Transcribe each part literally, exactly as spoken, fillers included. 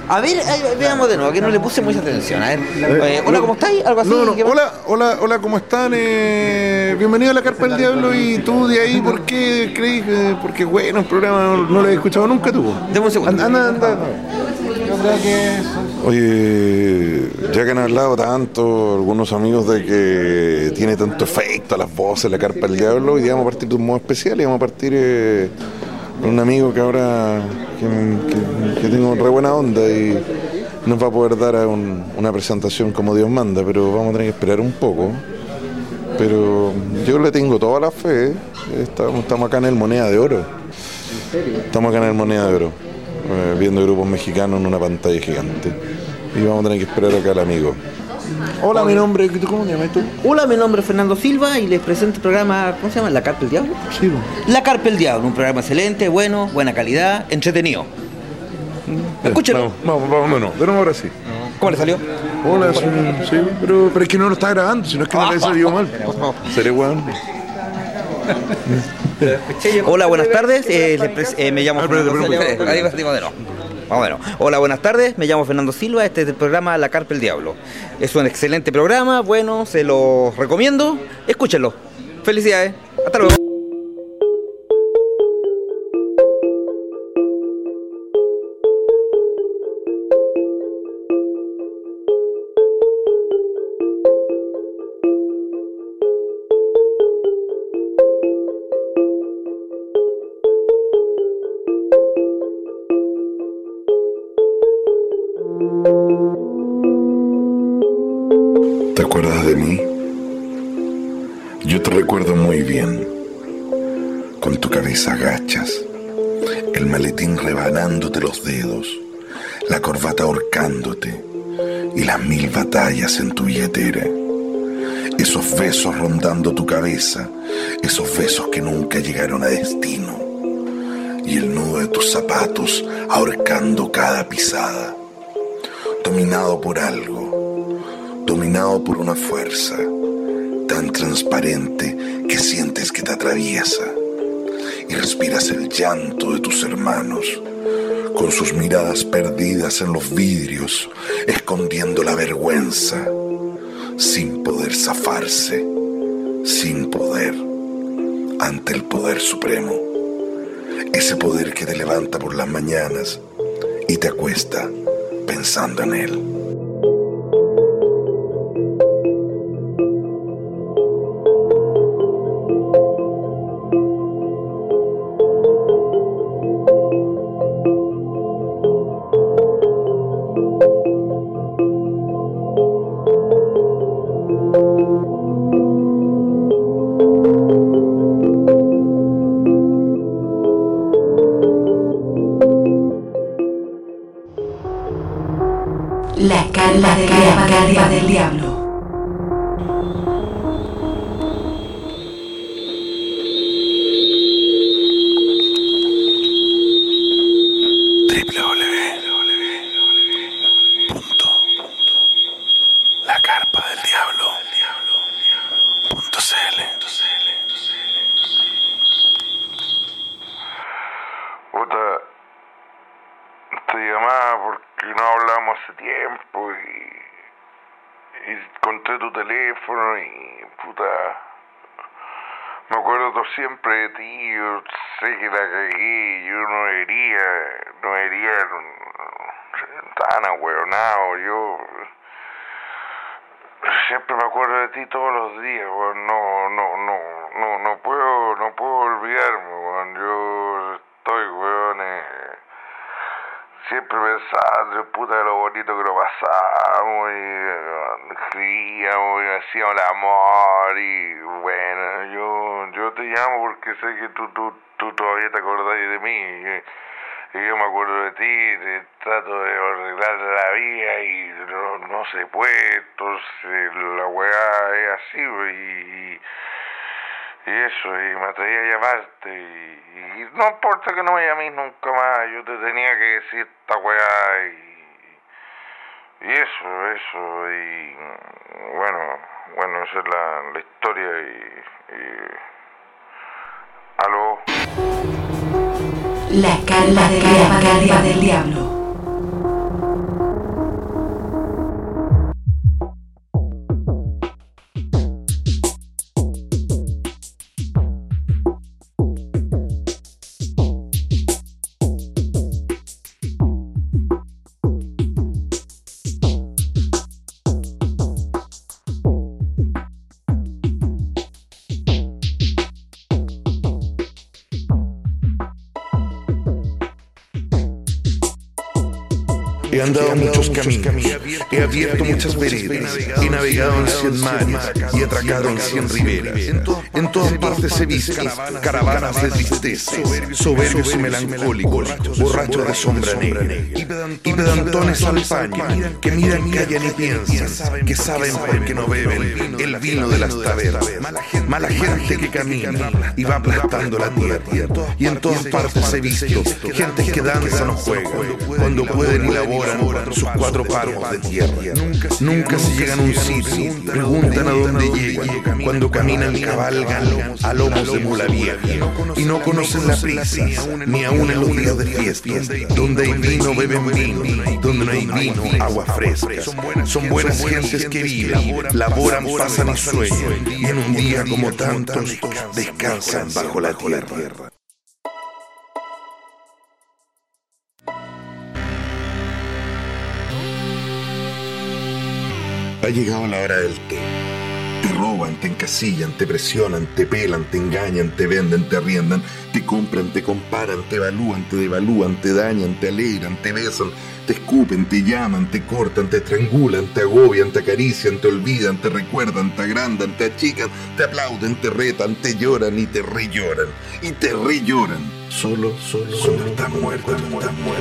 A ver, eh, veamos de nuevo, que no le puse mucha atención. A ver, eh, hola, ¿cómo estáis? Algo así. No, no, hola, hola, hola, ¿cómo están? Eh, bienvenido a la Carpa del Diablo. Y tú de ahí, ¿por qué crees? Eh, porque bueno, el programa no, no lo he escuchado nunca tú. Deme un segundo. Anda, anda, anda. Yo creo que... Oye, ya que han hablado tanto algunos amigos de que tiene tanto efecto a las voces la Carpa del Diablo, hoy día vamos a partir de un modo especial y vamos a partir eh, con un amigo que ahora que, que, que tengo re buena onda y nos va a poder dar a un, una presentación como Dios manda, pero vamos a tener que esperar un poco. Pero yo le tengo toda la fe. Estamos, estamos acá en el Moneda de Oro. ¿En serio? Estamos acá en el Moneda de Oro, eh, viendo grupos mexicanos en una pantalla gigante. Y vamos a tener que esperar acá al amigo. Hola, Hola. Mi nombre, ¿cómo te llamas tú? Hola, mi nombre es Fernando Silva y les presento el programa, ¿cómo se llama? ¿La Carpa del Diablo? Sí. La Carpa del Diablo, un programa excelente, bueno, buena calidad, entretenido. Escúchelo. Vamos, vamos, vamos, no, de nuevo ahora sí. ¿Cómo le salió? Hola, sí, sí, pero, pero es que no lo está grabando, sino es que no le salió mal. Seré weón. Hola, buenas tardes, eh, pres- eh, me llamo Ah, Fernando pero, pero, Silva. pero, pero, Ahí va, digo de nuevo. Vamos de nuevo. Hola, buenas tardes, me llamo Fernando Silva, este es el programa La Carpa del Diablo. Es un excelente programa, bueno, se lo recomiendo, escúchenlo. Felicidades, hasta luego. ¿Te acuerdas de mí? Yo te recuerdo muy bien, con tu cabeza agachas, el maletín rebanándote los dedos, la corbata ahorcándote y las mil batallas en tu billetera. Esos besos rondando tu cabeza, esos besos que nunca llegaron a destino, y el nudo de tus zapatos ahorcando cada pisada, dominado por algo, dominado por una fuerza tan transparente que sientes que te atraviesa y respiras el llanto de tus hermanos con sus miradas perdidas en los vidrios, escondiendo la vergüenza, sin poder zafarse, sin poder, ante el poder supremo, ese poder que te levanta por las mañanas y te acuesta pensando en él. La Carpa del, la Carpa del Diablo. Puta, te llamaba porque no hablamos hace tiempo y, y encontré tu teléfono y puta, me acuerdo siempre de ti. Yo sé que la cagué, yo no debería, no debería tan ahueonado, yo siempre me acuerdo de ti todos los días, weón. No, no, no, no, no puedo, no puedo olvidarme, weón. Yo estoy, weón, eh, siempre pensando, puta, de lo bonito que lo pasamos, y eh, escribíamos, y hacíamos el amor, y bueno, yo, yo te llamo porque sé que tú, tú, tú todavía te acordás de mí, y, y yo me acuerdo de ti, te trato de arreglar la vida, y no, no se puede, entonces la weá es así, y, y eso, y me atreví a llamarte, y, y no importa que no me llames nunca más, yo te tenía que decir esta weá, y, y eso, eso, y bueno, bueno, esa es la, la historia, y, y... ¿Aló? La Carpa del, del Diablo. He andado muchos caminos, he abierto muchas veredas, he navegado en cien mares y he atracado en cien riberas. En todas partes he visto caravanas de tristeza, soberbios y melancólicos, borrachos de sombra negra, y pedantones al paño, que miran, callan y piensan, que saben por qué no beben el vino de las tabernas. Mala gente que camina y va aplastando la tierra. Y en todas partes he visto gentes que danzan o juegan, cuando pueden y laboran sus cuatro palmos de tierra. Nunca se llegan a un sitio, preguntan a dónde llegan, cuando caminan cabalgan a lomos de mula vieja, y no conocen la prisa, ni aún en los días de fiestas. Donde hay vino beben vino, donde no hay vino agua fresca. Son buenas gentes que viven, laboran, pasan y sueñan, y en un día como tantos descansan bajo la tierra. Ha llegado la hora del té. Te roban, te encasillan, te presionan, te pelan, te engañan, te venden, te arriendan, te compran, te comparan, te evalúan, te devalúan, te dañan, te alegran, te besan, te escupen, te llaman, te cortan, te estrangulan, te agobian, te acarician, te olvidan, te recuerdan, te agrandan, te achican, te aplauden, te retan, te lloran y te relloran. Y te relloran. Solo, solo, solo está muerto, está muerto.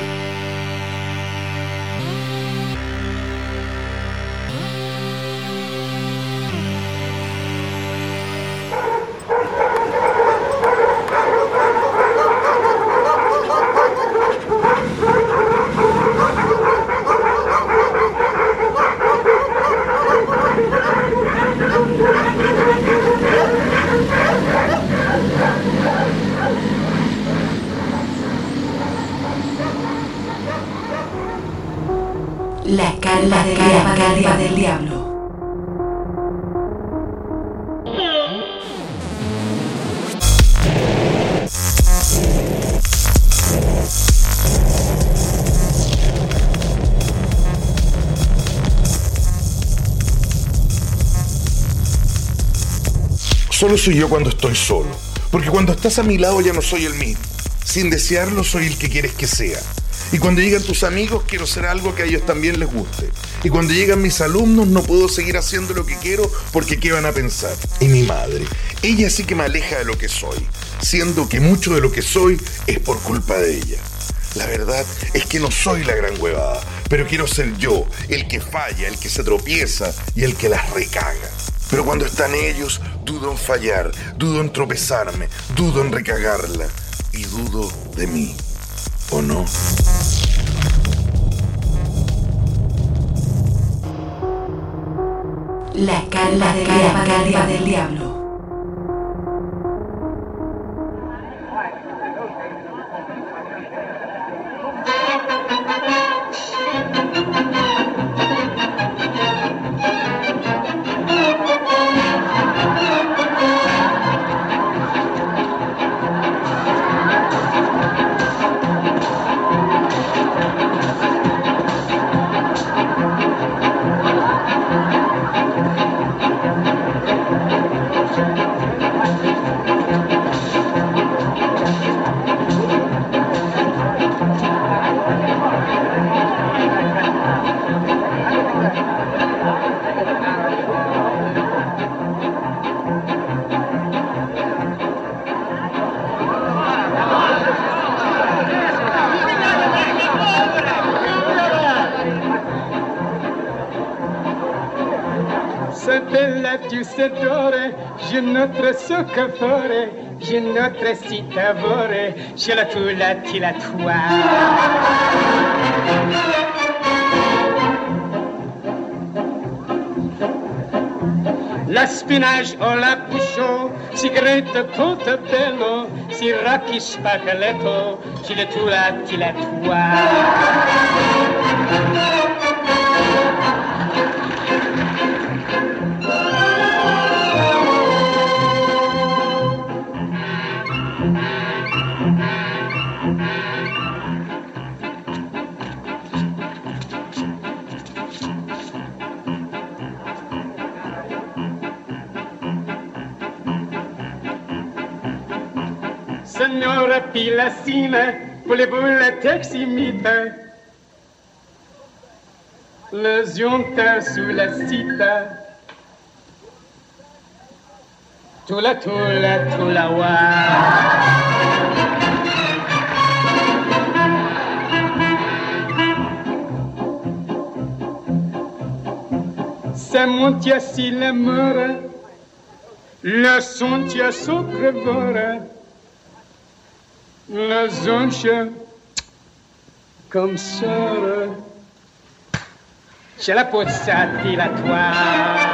La carpa del diablo. Solo soy yo cuando estoy solo, porque cuando estás a mi lado ya no soy el mismo. Sin desearlo soy el que quieres que sea. Y cuando llegan tus amigos quiero ser algo que a ellos también les guste. Y cuando llegan mis alumnos no puedo seguir haciendo lo que quiero porque ¿qué van a pensar? Y mi madre, ella sí que me aleja de lo que soy, siendo que mucho de lo que soy es por culpa de ella. La verdad es que no soy la gran huevada, pero quiero ser yo, el que falla, el que se tropieza y el que las recaga. Pero cuando están ellos, dudo en fallar, dudo en tropezarme, dudo en recagarla y dudo de mí. ¿O no? La carpa del diablo. Sedore, je notre soccofore, je notre citavore, je la tu la ti la tua. La spinage o la bouchon, si grete Pontebello, si racchi spaghetto, je la tu la ti la tua. Signora Pilassina, voulez-vous la taximite? les junta sous la cita, tula tula tula wa. C'est mon tia si la mora, le son tia sopra vora, la zoncha comme ça, c'è la pozza dilatoire.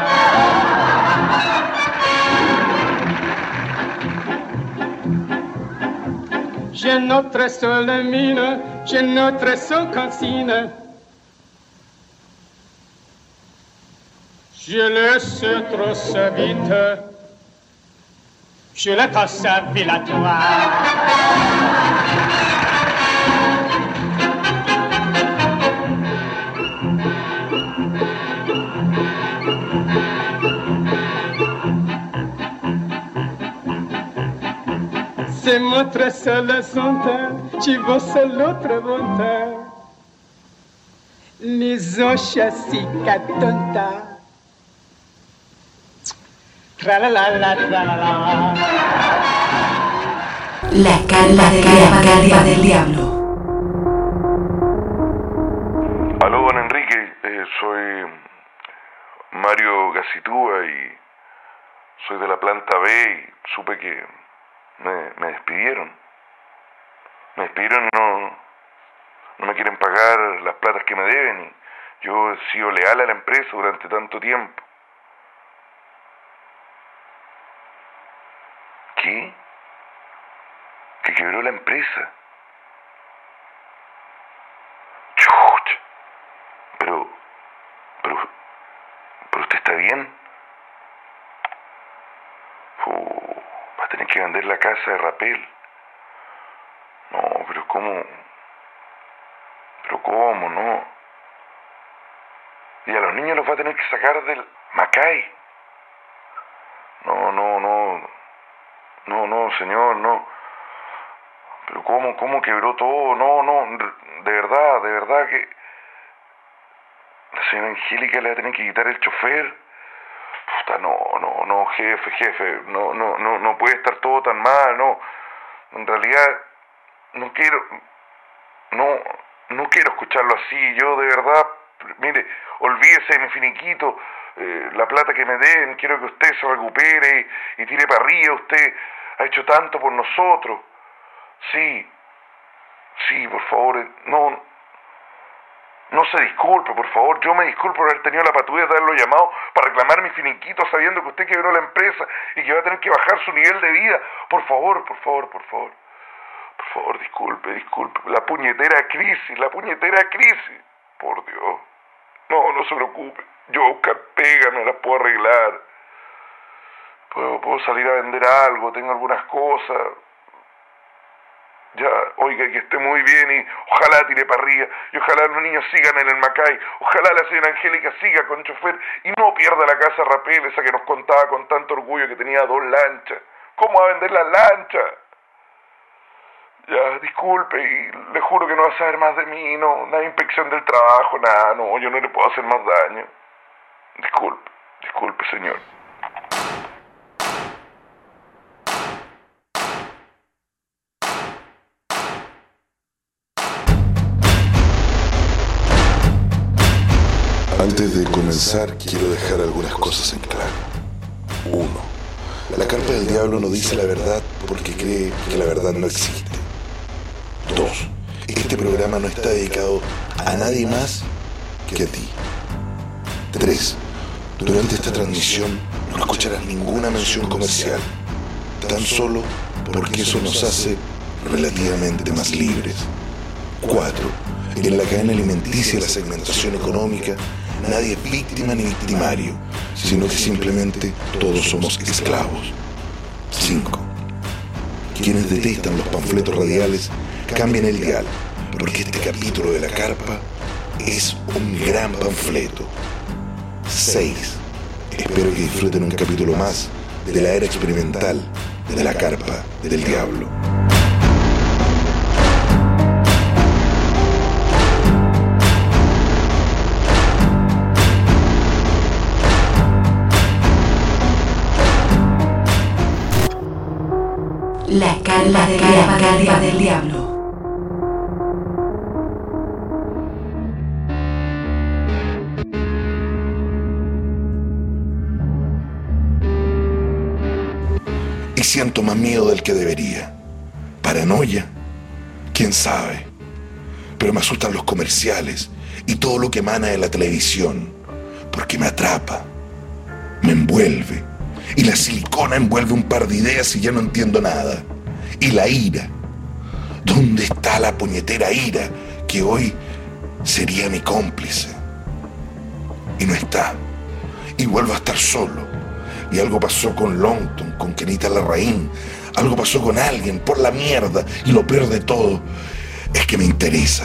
J'ai notre seule mine, j'ai notre seule cantine. Je laisse trop sa vite, je la tasse vilatoire. Se mostra sola sonta, ci vossa l'altra volta. L'isoscia si catonta. Tra la la la tra la la. La escala de la escala del diablo. Aló, don Enrique, eh, soy Mario Gacitúa y soy de la planta B y supe que me, me despidieron. Me despidieron y no, no me quieren pagar las platas que me deben y yo he sido leal a la empresa durante tanto tiempo. ¿Qué? ¿Que quebró la empresa? ¡Chuch! Pero, pero, pero usted está bien. Uh, va a tener que vender la casa de Rapel. No, pero ¿cómo? Pero ¿cómo? No. Y a los niños los va a tener que sacar del Macay. No, no, no. No, no, señor, no. Pero ¿cómo, cómo quebró todo? No, no, de verdad, de verdad que la señora Angélica le va a tener que quitar el chofer. Puta, no, no, no, jefe, jefe, no, no, no, no puede estar todo tan mal, no. En realidad, no quiero, no, no quiero escucharlo así. Yo de verdad, mire, olvídese de mi finiquito. Eh, la plata que me den, quiero que usted se recupere y, y tire para arriba. Usted ha hecho tanto por nosotros. Sí, sí, por favor, no, no se disculpe, por favor. Yo me disculpo por haber tenido la patudez de haberlo llamado para reclamar mi finiquito sabiendo que usted quebró la empresa y que va a tener que bajar su nivel de vida. Por favor, por favor, por favor. Por favor, disculpe, disculpe. La puñetera crisis, la puñetera crisis. Por Dios. No, no se preocupe. Yo voy a buscar pega, me las puedo arreglar. Puedo, puedo salir a vender algo, tengo algunas cosas. Ya, oiga, que esté muy bien y ojalá tire para arriba. Y ojalá los niños sigan en el Macay. Ojalá la señora Angélica siga con chofer y no pierda la casa Rapel, esa que nos contaba con tanto orgullo que tenía dos lanchas. ¿Cómo va a vender las lanchas? Ya, disculpe, y le juro que no va a saber más de mí, no, nada de inspección del trabajo, nada, no, yo no le puedo hacer más daño. Disculpe, disculpe, señor. Antes de comenzar, quiero dejar algunas cosas en claro. Uno, la carpa del diablo no dice la verdad porque cree que la verdad no existe. Dos, este programa no está dedicado a nadie más que a ti. Tres, durante esta transmisión no escucharás ninguna mención comercial, tan solo porque eso nos hace relativamente más libres. Cuatro, en la cadena alimenticia y la segmentación económica, nadie es víctima ni victimario, sino que simplemente todos somos esclavos. Cinco, quienes detestan los panfletos radiales, cambien el dial, porque este capítulo de La Carpa es un gran panfleto. Seis, espero que disfruten un capítulo más de la era experimental de La Carpa del Diablo. La carpa de la carpa del diablo. Y siento más miedo del que debería. Paranoia, quién sabe. Pero me asustan los comerciales y todo lo que emana de la televisión, porque me atrapa, me envuelve. Y la silicona envuelve un par de ideas y ya no entiendo nada. Y la ira. ¿Dónde está la puñetera ira que hoy sería mi cómplice? Y no está. Y vuelvo a estar solo. Y algo pasó con Longton, con Kenita Larraín. Algo pasó con alguien por la mierda. Y lo peor de todo es que me interesa.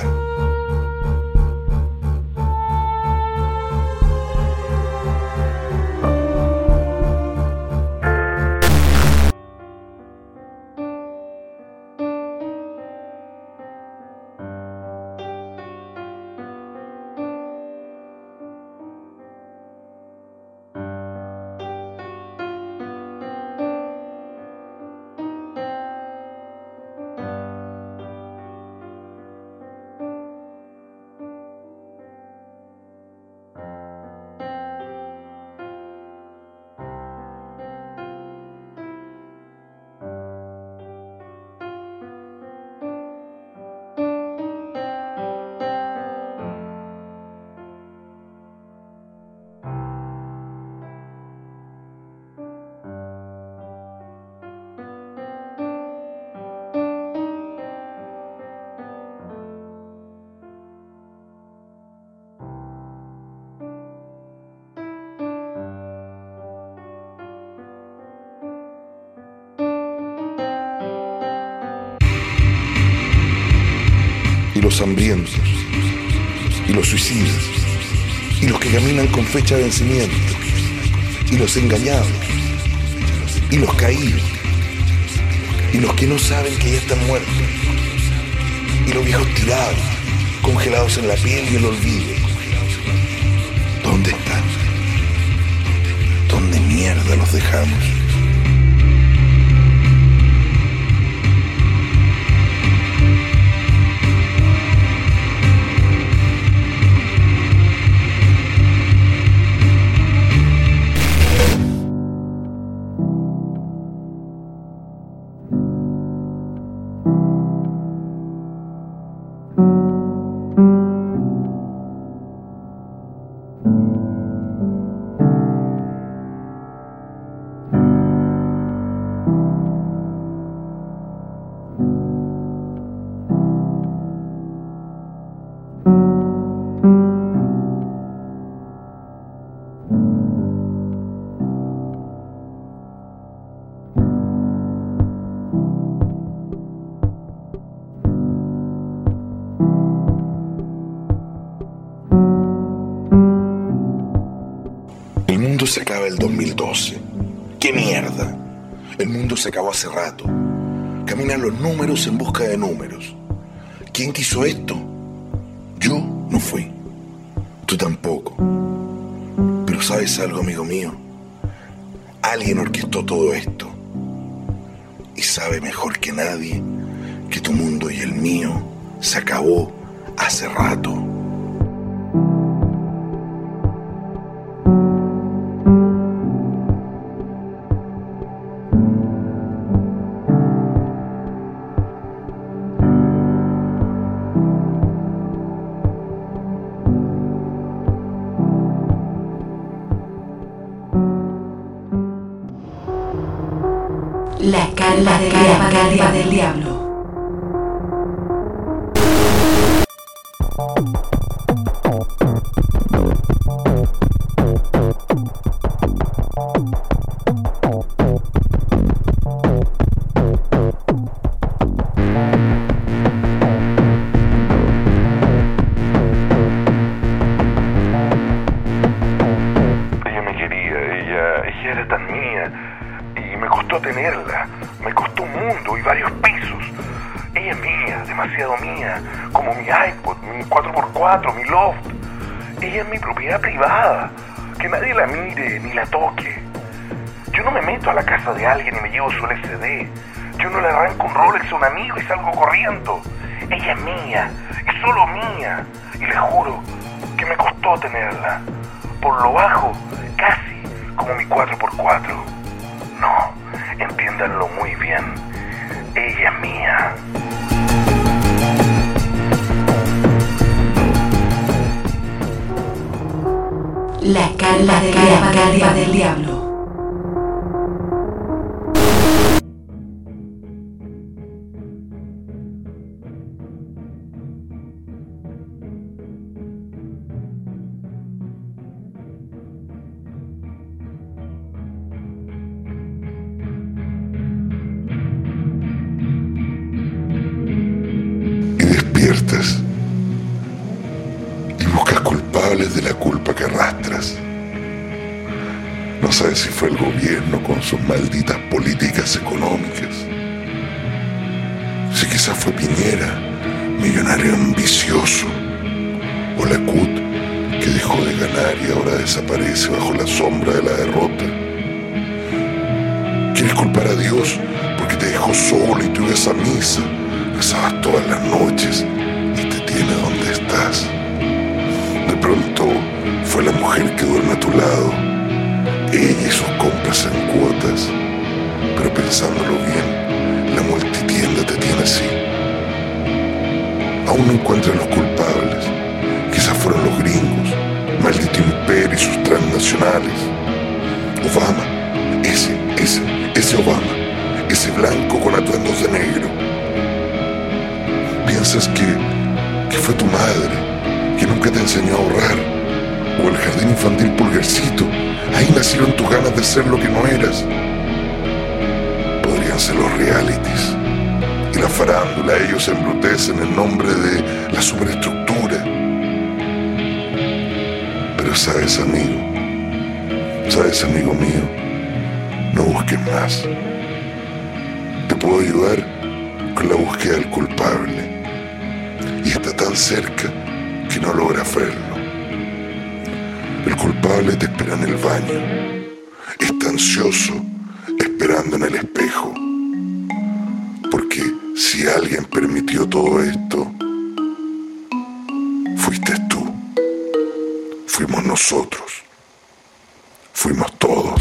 Los hambrientos, y los suicidas, y los que caminan con fecha de vencimiento, y los engañados, y los caídos, y los que no saben que ya están muertos, y los viejos tirados, congelados en la piel y el olvido. ¿Dónde están? ¿Dónde mierda los dejamos? Se acaba el dos mil doce. ¡Qué mierda! El mundo se acabó hace rato. Caminan los números en busca de números. ¿Quién quiso esto? Yo no fui. Tú tampoco. Pero ¿sabes algo, amigo mío? Alguien orquestó todo esto. Y sabe mejor que nadie que tu mundo y el mío se acabó hace rato. La carpa de la carpa del diablo. Ella me quería, ella, ella era tan mía. Y me costó tenerla, me costó un mundo y varios pesos. Ella es mía, demasiado mía, como mi iPod, mi cuatro por cuatro, mi loft. Ella es mi propiedad privada, que nadie la mire ni la toque. Yo no me meto a la casa de alguien y me llevo su L C D. Yo no le arranco un Rolex a un amigo y salgo corriendo. Ella es mía, es solo mía. Y le juro que me costó tenerla. Por lo bajo, casi como mi cuatro por cuatro. No, entiéndanlo muy bien. Ella es mía. La calva del, la calva del diablo. Y despiertas y buscas culpables de la culpa que arrastras. No sabes si fue el gobierno con sus malditas políticas económicas, si quizás fue Piñera, millonario ambicioso, o la C U T, que dejó de ganar y ahora desaparece bajo la sombra de la derrota. ¿Quieres culpar a Dios porque te dejó solo y tú ibas a misa, rezabas todas las noches y te tiene donde estás? De pronto fue la mujer que duerme a tu lado, ella y sus compras en cuotas, pero pensándolo bien, la multitienda te tiene así. Aún no encuentran los culpables, quizás fueron los gringos, maldito imperio y sus transnacionales. Obama, ese, ese, ese Obama, ese blanco con atuendos de negro. Piensas que, que fue tu madre, que nunca te enseñó a ahorrar, o el jardín infantil Pulgarcito. Ahí nacieron tus ganas de ser lo que no eras. Podrían ser los realities y la farándula. Ellos embrutecen en nombre de la superestructura. Pero sabes, amigo, sabes, amigo mío, no busques más. Te puedo ayudar con la búsqueda del culpable, y está tan cerca que no logras verlo. El culpable te espera en el baño, está ansioso, esperando en el espejo. Porque si alguien permitió todo esto, fuiste tú, fuimos nosotros, fuimos todos.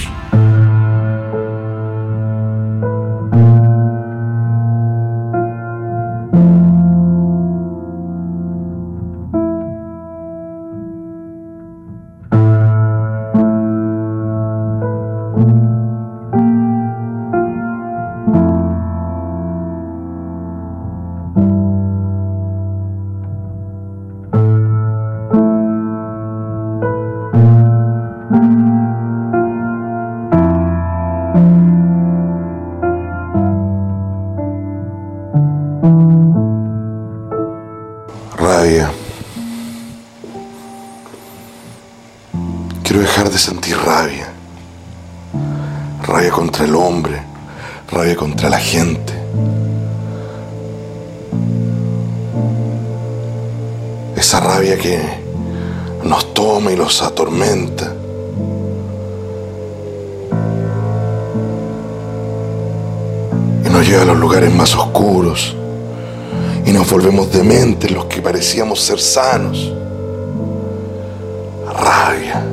Rabia. Quiero dejar de sentir rabia. Rabia contra el hombre, rabia contra la gente. Esa rabia que nos toma y los atormenta. Y nos lleva a los lugares más oscuros. Y nos volvemos dementes los que parecíamos ser sanos. Rabia.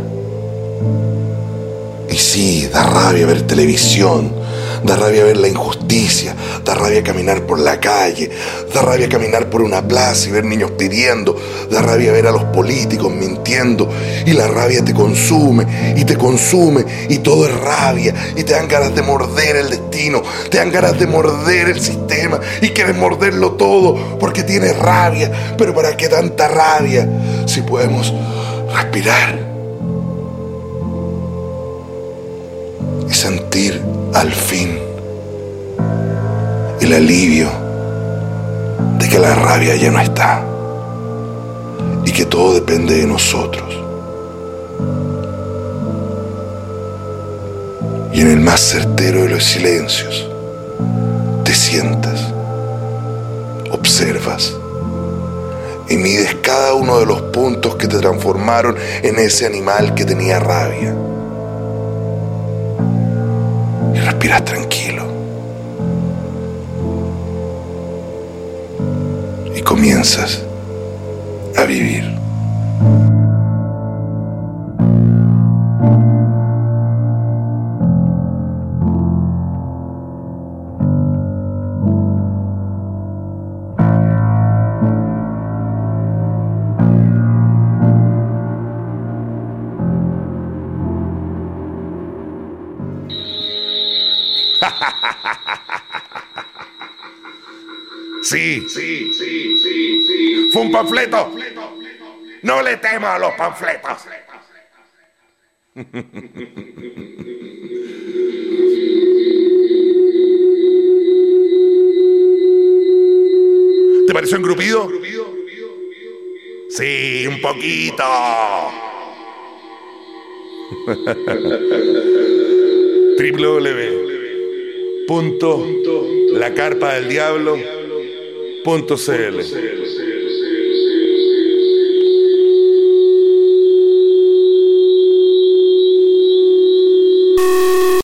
Y sí, da rabia ver televisión, da rabia ver la injusticia, da rabia caminar por la calle, da rabia caminar por una plaza y ver niños pidiendo, da rabia ver a los políticos mintiendo, y la rabia te consume y te consume y todo es rabia, y te dan ganas de morder el destino, te dan ganas de morder el sistema y quieres morderlo todo porque tienes rabia. Pero ¿para qué tanta rabia si podemos respirar y sentir al fin el alivio de que la rabia ya no está y que todo depende de nosotros? Y en el más certero de los silencios te sientas, observas y mides cada uno de los puntos que te transformaron en ese animal que tenía rabia. Y respiras tranquilo. comienzas a vivir. Sí, sí, sí, sí, sí. Fue un panfleto. No le temas a los panfletos. ¿Te pareció engrupido? Sí, un poquito. w w w punto la carpa del diablo punto c l